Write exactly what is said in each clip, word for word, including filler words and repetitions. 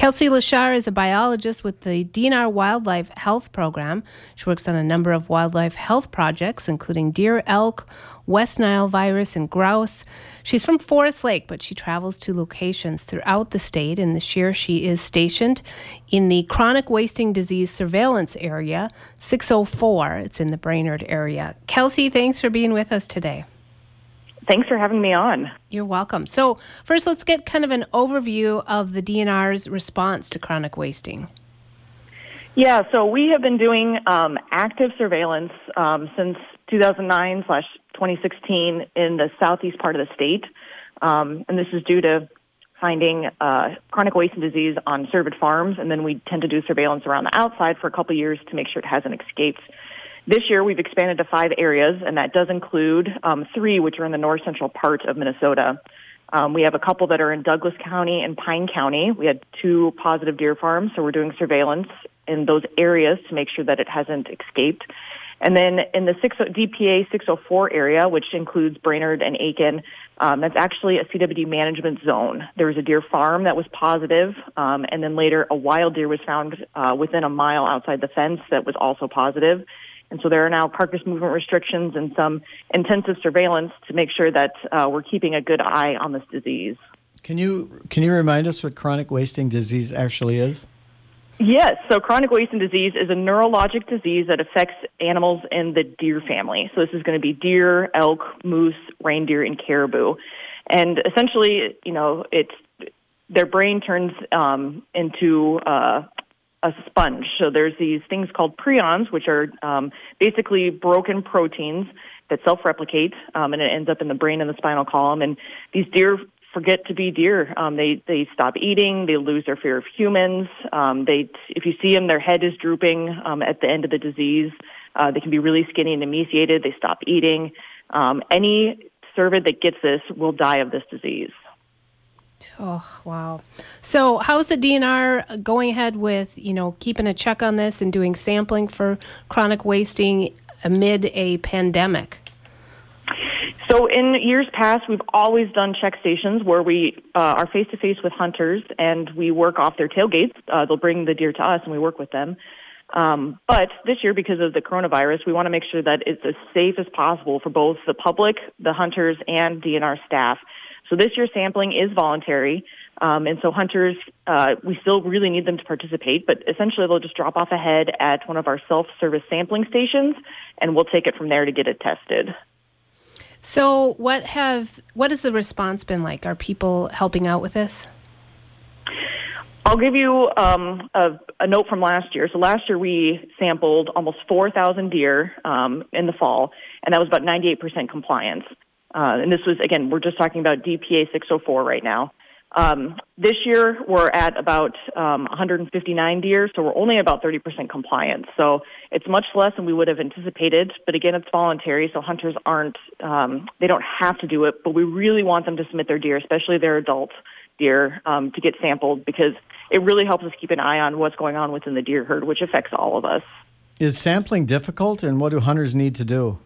Kelsey Lashar is a biologist with the D N R Wildlife Health Program. She works on a number of wildlife health projects, including deer, elk, West Nile virus, and grouse. She's from Forest Lake, but she travels to locations throughout the state, and this year she is stationed in the Chronic Wasting Disease Surveillance Area, six oh four. It's in the Brainerd area. Kelsey, thanks for being with us today. Thanks for having me on. You're welcome. So first, let's get kind of an overview of the D N R's response to chronic wasting. Yeah, so we have been doing um, active surveillance um, since two thousand nine slash twenty sixteen in the southeast part of the state. Um, and this is due to finding uh, chronic wasting disease on cervid farms. And then we tend to do surveillance around the outside for a couple years to make sure it hasn't escaped. This year, we've expanded to five areas, and that does include um, three, which are in the north central part of Minnesota. Um, we have a couple that are in Douglas County and Pine County. We had two positive deer farms, so we're doing surveillance in those areas to make sure that it hasn't escaped. And then in the D P A six oh four area, which includes Brainerd and Aiken, um, that's actually a C W D management zone. There was a deer farm that was positive, um, and then later a wild deer was found uh, within a mile outside the fence that was also positive. And so there are now carcass movement restrictions and some intensive surveillance to make sure that uh, we're keeping a good eye on this disease. Can you can you remind us what chronic wasting disease actually is? Yes. So chronic wasting disease is a neurologic disease that affects animals in the deer family. So this is going to be deer, elk, moose, reindeer, and caribou. And essentially, you know, it's their brain turns um, into uh, a sponge. So there's these things called prions, which are um, basically broken proteins that self-replicate, um, and it ends up in the brain and the spinal column. And these deer forget to be deer. Um, they they stop eating. They lose their fear of humans. Um, they, if you see them, their head is drooping um, at the end of the disease. Uh, they can be really skinny and emaciated. They stop eating. Um, any cervid that gets this will die of this disease. Oh, wow. So how's the D N R going ahead with, you know, keeping a check on this and doing sampling for chronic wasting amid a pandemic? So in years past, we've always done check stations where we uh, are face-to-face with hunters and we work off their tailgates. Uh, they'll bring the deer to us and we work with them. Um, but this year, because of the coronavirus, we want to make sure that it's as safe as possible for both the public, the hunters, and D N R staff. So this year's sampling is voluntary, um, and so hunters, uh, we still really need them to participate, but essentially they'll just drop off a head at one of our self-service sampling stations, and we'll take it from there to get it tested. So what have what has the response been like? Are people helping out with this? I'll give you um, a, a note from last year. So last year we sampled almost four thousand deer um, in the fall, and that was about ninety-eight percent compliance. Uh, and this was, again, we're just talking about D P A six oh four right now. Um, this year, we're at about um, one hundred fifty-nine deer, so we're only about thirty percent compliance. So it's much less than we would have anticipated. But again, it's voluntary, so hunters aren't, um, they don't have to do it. But we really want them to submit their deer, especially their adult deer, um, to get sampled because it really helps us keep an eye on what's going on within the deer herd, which affects all of us. Is sampling difficult, and what do hunters need to do?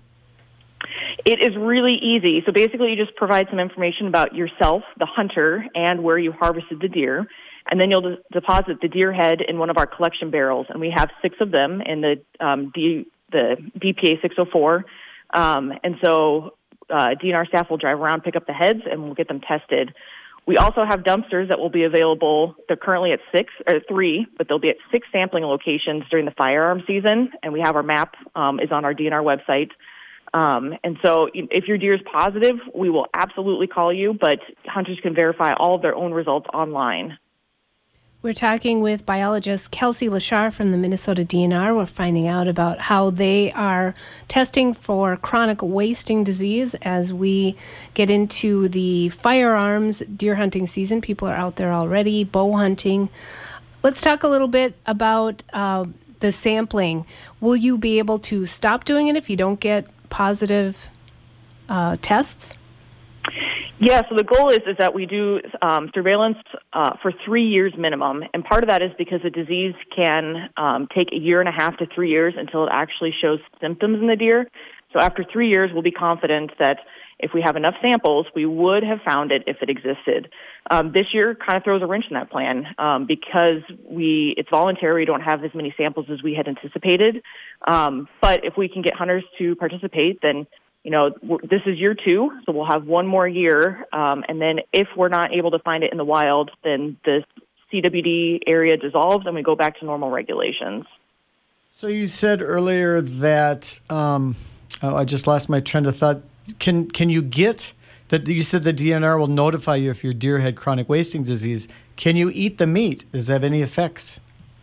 It is really easy. So basically, you just provide some information about yourself, the hunter, and where you harvested the deer. And then you'll de- deposit the deer head in one of our collection barrels. And we have six of them in the um, D- the D P A six oh four. Um, and so uh, D N R staff will drive around, pick up the heads, and we'll get them tested. We also have dumpsters that will be available. They're currently at six or three, but they'll be at six sampling locations during the firearm season. And we have our map um, is on our D N R website. Um, and so if your deer is positive, we will absolutely call you, but hunters can verify all of their own results online. We're talking with biologist Kelsey Lashar from the Minnesota D N R. We're finding out about how they are testing for chronic wasting disease as we get into the firearms deer hunting season. People are out there already, bow hunting. Let's talk a little bit about uh, the sampling. Will you be able to stop doing it if you don't get positive uh, tests? Yeah, so the goal is is that we do um, surveillance uh, for three years minimum, and part of that is because the disease can um, take a year and a half to three years until it actually shows symptoms in the deer. So after three years, we'll be confident that if we have enough samples, we would have found it if it existed. Um, this year kind of throws a wrench in that plan um, because we it's voluntary. We don't have as many samples as we had anticipated. Um, but if we can get hunters to participate, then you know we're, this is year two, so we'll have one more year. Um, and then if we're not able to find it in the wild, then the C W D area dissolves and we go back to normal regulations. So you said earlier that um, oh, I just lost my train of thought. Can can you get that? You said the D N R will notify you if your deer had chronic wasting disease. Can you eat the meat? Does that have any effects?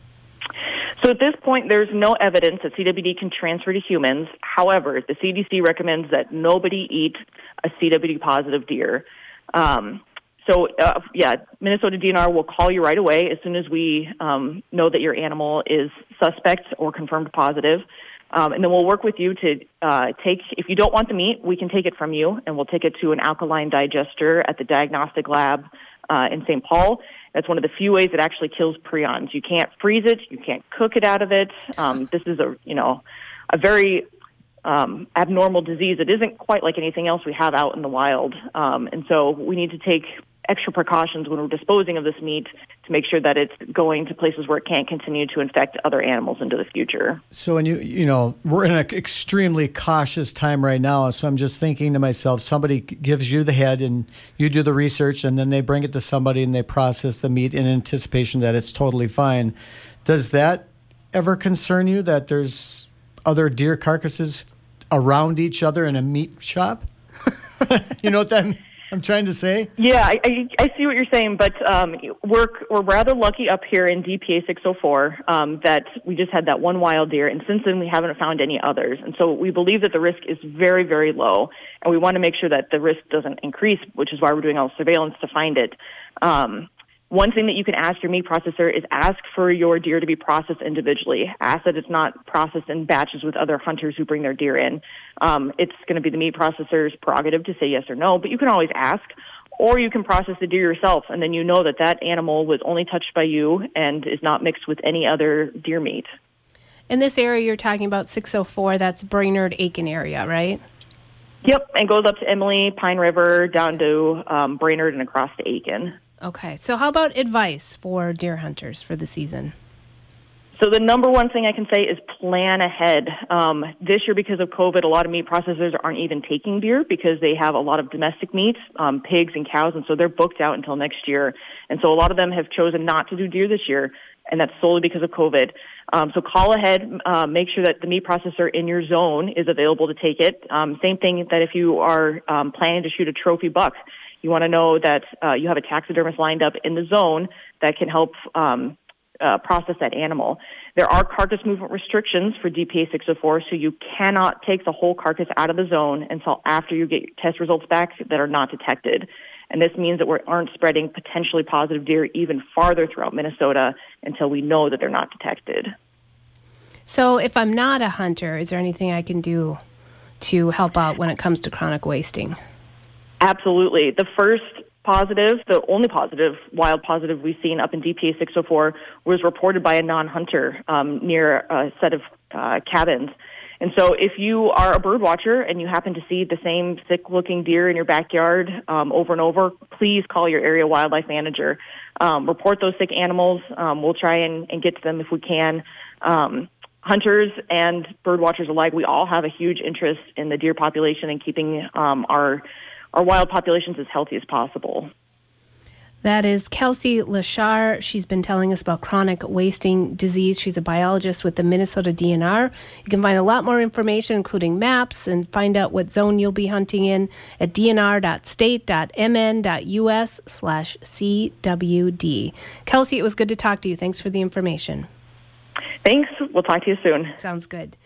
So at this point, there's no evidence that C W D can transfer to humans. However, the C D C recommends that nobody eat a C W D positive deer. Um, So, uh, yeah, Minnesota D N R will call you right away as soon as we um, know that your animal is suspect or confirmed positive. Um, and then we'll work with you to uh, take, if you don't want the meat, we can take it from you, and we'll take it to an alkaline digester at the diagnostic lab uh, in Saint Paul. That's one of the few ways it actually kills prions. You can't freeze it. You can't cook it out of it. Um, this is a, you know, a very um, abnormal disease. It isn't quite like anything else we have out in the wild. Um, and so we need to take extra precautions when we're disposing of this meat to make sure that it's going to places where it can't continue to infect other animals into the future. So, when you you know, we're in an extremely cautious time right now. So I'm just thinking to myself, somebody gives you the head and you do the research and then they bring it to somebody and they process the meat in anticipation that it's totally fine. Does that ever concern you that there's other deer carcasses around each other in a meat shop? You know what that means? I'm trying to say? Yeah, I, I, I see what you're saying, but um, we're we're rather lucky up here in D P A six oh four um, that we just had that one wild deer, and since then we haven't found any others. And so we believe that the risk is very, very low, and we want to make sure that the risk doesn't increase, which is why we're doing all the surveillance to find it. Um, One thing that you can ask your meat processor is ask for your deer to be processed individually. Ask that it's not processed in batches with other hunters who bring their deer in. Um, it's going to be the meat processor's prerogative to say yes or no, but you can always ask. Or you can process the deer yourself, and then you know that that animal was only touched by you and is not mixed with any other deer meat. In this area you're talking about, six oh four, that's Brainerd-Aiken area, right? Yep, and goes up to Emily, Pine River, down to um, Brainerd, and across to Aiken. Okay, so how about advice for deer hunters for the season? So the number one thing I can say is plan ahead. Um, this year, because of COVID, a lot of meat processors aren't even taking deer because they have a lot of domestic meat, um, pigs and cows, and so they're booked out until next year. And so a lot of them have chosen not to do deer this year, and that's solely because of COVID. Um, so call ahead, uh, make sure that the meat processor in your zone is available to take it. Um, same thing that if you are um, planning to shoot a trophy buck, you want to know that uh, you have a taxidermist lined up in the zone that can help um, uh, process that animal. There are carcass movement restrictions for D P A six oh four, so you cannot take the whole carcass out of the zone until after you get your test results back that are not detected. And this means that we aren't spreading potentially positive deer even farther throughout Minnesota until we know that they're not detected. So if I'm not a hunter, is there anything I can do to help out when it comes to chronic wasting? Absolutely. The first positive, the only positive, wild positive we've seen up in D P A six oh four was reported by a non-hunter um, near a set of uh, cabins. And so if you are a bird watcher and you happen to see the same sick-looking deer in your backyard um, over and over, please call your area wildlife manager. Um, report those sick animals. Um, we'll try and, and get to them if we can. Um, hunters and bird watchers alike, we all have a huge interest in the deer population and keeping um, our our wild populations as healthy as possible. That is Kelsey Lashar. She's been telling us about chronic wasting disease. She's a biologist with the Minnesota D N R. You can find a lot more information, including maps, and find out what zone you'll be hunting in at d n r dot state dot m n dot u s slash c w d. Kelsey, it was good to talk to you. Thanks for the information. Thanks. We'll talk to you soon. Sounds good.